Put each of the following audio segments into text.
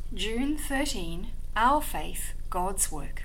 June 13, Our Faith, God's Work.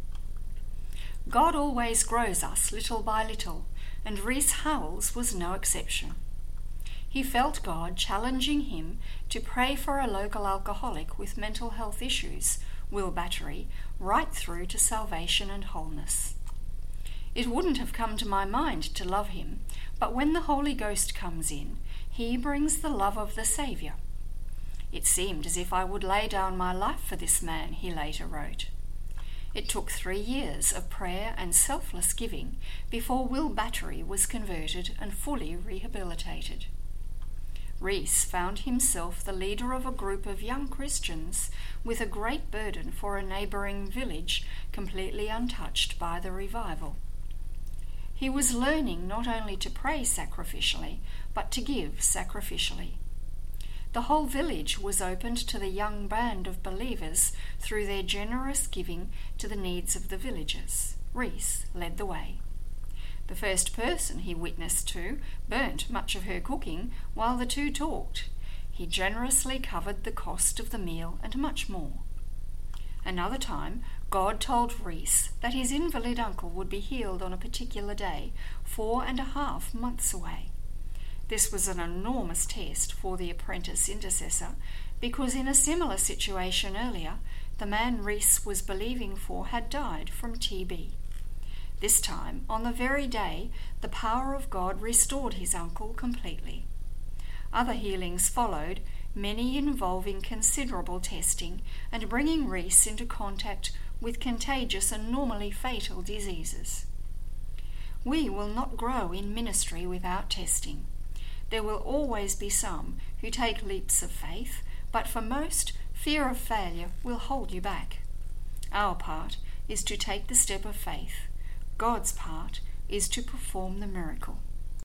God always grows us little by little, and Rhys Howells was no exception. He felt God challenging him to pray for a local alcoholic with mental health issues, Will Battery, right through to salvation and wholeness. It wouldn't have come to my mind to love him, but when the Holy Ghost comes in, he brings the love of the Saviour. It seemed as if I would lay down my life for this man, he later wrote. It took 3 years of prayer and selfless giving before Will Battery was converted and fully rehabilitated. Rhys found himself the leader of a group of young Christians with a great burden for a neighbouring village completely untouched by the revival. He was learning not only to pray sacrificially, but to give sacrificially. The whole village was opened to the young band of believers through their generous giving to the needs of the villagers. Rhys led the way. The first person he witnessed to burnt much of her cooking while the two talked. He generously covered the cost of the meal and much more. Another time, God told Rhys that his invalid uncle would be healed on a particular day, 4.5 months away. This was an enormous test for the apprentice intercessor, because in a similar situation earlier, the man Rhys was believing for had died from TB. This time, on the very day, the power of God restored his uncle completely. Other healings followed, many involving considerable testing and bringing Rhys into contact with contagious and normally fatal diseases. We will not grow in ministry without testing. There will always be some who take leaps of faith, but for most, fear of failure will hold you back. Our part is to take the step of faith. God's part is to perform the miracle.